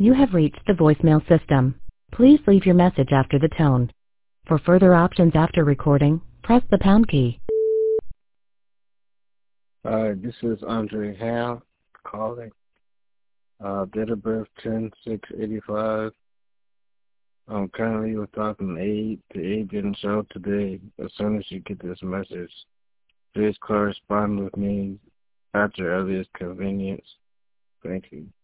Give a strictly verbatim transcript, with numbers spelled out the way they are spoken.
You have reached the voicemail system. Please leave your message after the tone. For further options after recording, press the pound key. Uh, this is Andre Ham calling. Uh, date of birth ten six eighty-five. I'm currently with talking Aid. The Aid didn't show today. As soon as you get this message, please correspond with me at your earliest convenience. Thank you.